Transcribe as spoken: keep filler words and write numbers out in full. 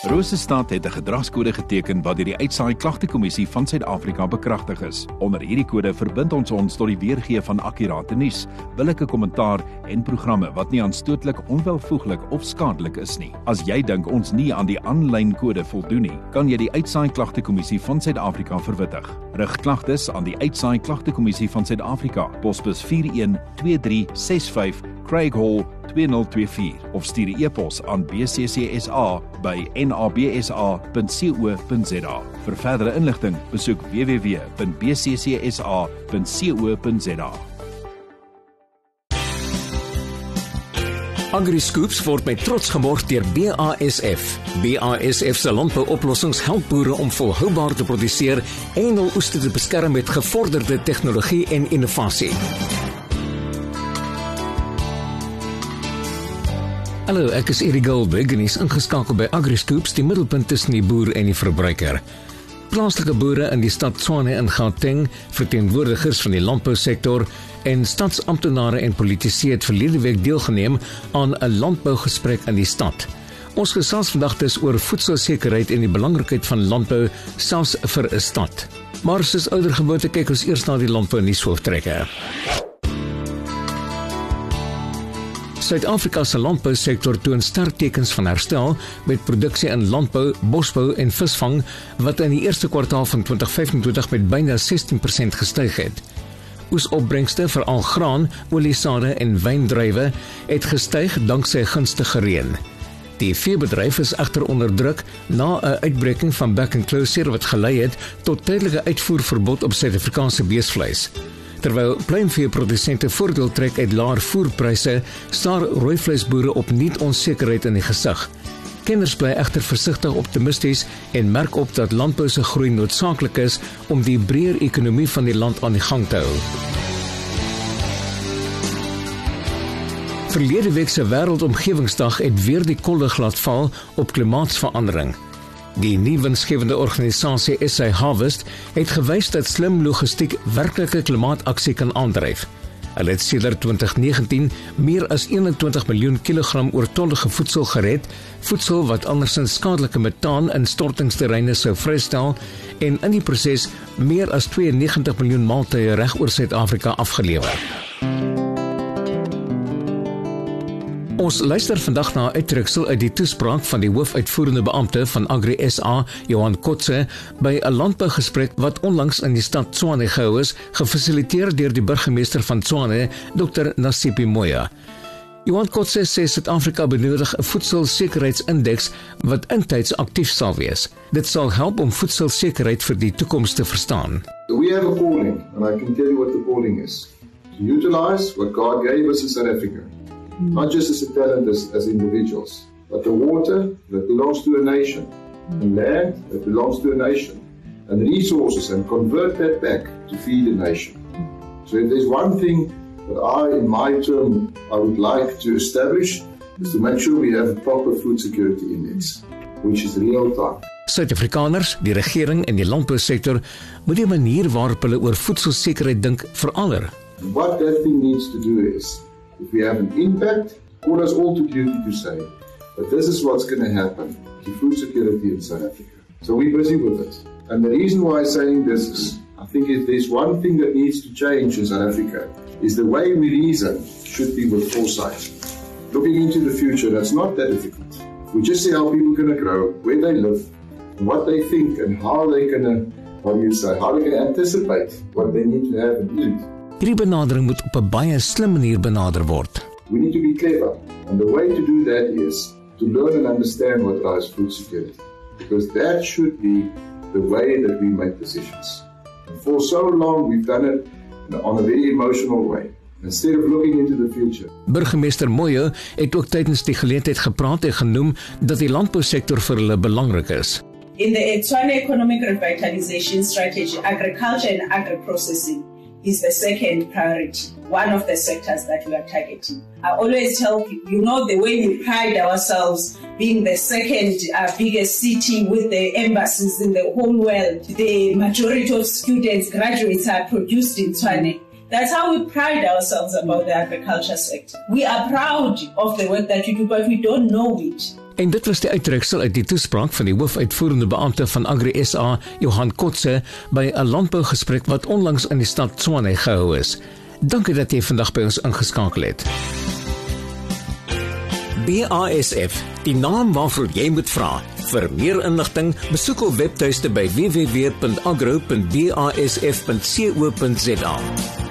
Rosestad het 'n gedragskode geteken wat deur die Uitsaai Klagtekommissie van Suid-Afrika bekragtig is. Onder hierdie kode verbind ons ons tot die weergee van akkurate nuus, billike kommentaar en programme wat nie aanstootlik, onwelvoeglik of skadelik is nie. As jy dink ons nie aan die aanlyn kode voldoen nie, kan jy die Uitsaai Klagtekommissie van Suid-Afrika verwittig. Rig klagtes aan die Uitsaai Klagtekommissie van Suid-Afrika, posbus vier een twee drie ses vyf, Craig Hall twee nul twee vier, of stuur 'n e-pos aan b c c s a by n a b s a punt co punt z a. Vir verdere inligting, besoek w w w punt b c c s a punt co punt z a. AgriScoops word met trots geborg deur B A S F. B A S F se landbouoplossings help boere om volhoubaar te produseer en hul oeste te beskerm met gevorderde tegnologie en innovasie. Hallo, ek is Erik Goldberg en is ingeskakel by AgriScoops, die middelpunt tussen die boer en die verbruiker. Plaaslike boere in die stad Tshwane in Gauteng, verteenwoordigers van die landbousektor en stadsamptenare en politici het verlede week deelgeneem aan 'n landbougesprek in die stad. Ons gesels vandag dus oor voedselsekerheid en die belangrikheid van landbou, selfs vir 'n stad. Maar soos ouer gewoonte kyk ons eers na die landbou nuushooftrekker. Suid-Afrika se landbousektor toon sterk tekens van herstel met produksie in landbou, bosbou en visvang wat in die eerste kwartaal van twintig vyf en twintig met byna sestien persent gestyg het. Oesopbrengste vir al graan, oliesade en wyndruiwe het gestyg danksy gunstige reën. Die veebedryf is egter onder druk na 'n uitbreking van back and closure wat gelei het tot tydelike uitvoerverbod op Suid-Afrikaanse beesvleis. Terwyl pluimveeprodusente voordeel trek uit laer voerpryse, staar rooivleisboere op nuut onsekerheid in die gesig. Kenners bly egter versigtig optimisties en merk op dat landbou se groei noodsaaklik is om die breër ekonomie van die land aan die gang te hou. Verlede week se Wêreldomgewingsdag het weer die kollig laat val op klimaatsverandering. Die nuwe winsgewende organisasie S A Harvest het gewys dat slim logistiek werklike klimaataksie kan aandryf. Hulle het sedert twintig negentien meer as eenentwintig miljoen kilogram oortollige voedsel gered, voedsel wat andersins skadelike metaan in stortingsterreine sou vrystel en in die proses meer as tweeënnegentig miljoen maaltye reg oor Suid-Afrika afgelewer. Ons luister vandag na 'n uittreksel uit die toespraak van die hoofuitvoerende beampte van Agri S A, Johan Kotze, by 'n landbougesprek wat onlangs in die stad Tshwane gehou is, gefasiliteer deur die burgemeester van Tshwane, Dokter Nasipi Moya. Johan Kotze sê Suid-Afrika benodig 'n voedselsekerheidsindeks wat intyds aktief sal wees. Dit sal help om voedselsekerheid vir die toekoms te verstaan. We have a calling, and I can tell you what the calling is. To utilize what God gave us in South Africa. Not just as a talent as, as individuals, but the water that belongs to a nation, and land that belongs to a nation, and resources, and convert that back to feed a nation. So if there's one thing that I, in my term, I would like to establish, is to make sure we have a proper food security index, which is real time. Suid-Afrikaners, die regering en die landbousektor moet die manier waarop hulle oor voedselsekerheid dink verander. What that thing needs to do is, if we have an impact, call us all to duty to say, but this is what's going to happen to food security in South Africa. So we're busy with it. And the reason why I'm saying this is, I think if there's one thing that needs to change in South Africa, is the way we reason should be with foresight. Looking into the future, that's not that difficult. If we just see how people are going to grow, where they live, and what they think, and how they're going to, how do you say, how they're going to anticipate what they need to have and eat. Hierdie benadering moet op 'n baie slim manier benader word. We need to be clever, and the way to do that is to learn and understand what drives food security, because that should be the way that we make decisions. And for so long we've done it on a very emotional way, instead of looking into the future. Burgemeester Moyo het ook tydens die geleentheid gepraat en genoem dat die landbousektor vir hulle belangrik is. In the Tshwane Economic Revitalization Strategy, agriculture and agri-processing is the second priority, one of the sectors that we are targeting. I always tell people, you know, the way we pride ourselves being the second uh, biggest city with the embassies in the whole world, the majority of students, graduates are produced in Tshwane. That's how we pride ourselves about the agriculture sector. We are proud of the work that we do, but we don't know it. En dit was die uittreksel uit die toespraak van die hoofuitvoerende beampte van Agri S A, Johan Kotze, by 'n landbougesprek wat onlangs in die stad Tshwane gehou is. Dankie dat jy vandag by ons ingeskakel het. B A S F, die naam waarvoor jy moet vra. Vir meer inligting, besoek ons webtuiste by w w w punt agro punt b a s f punt co punt za.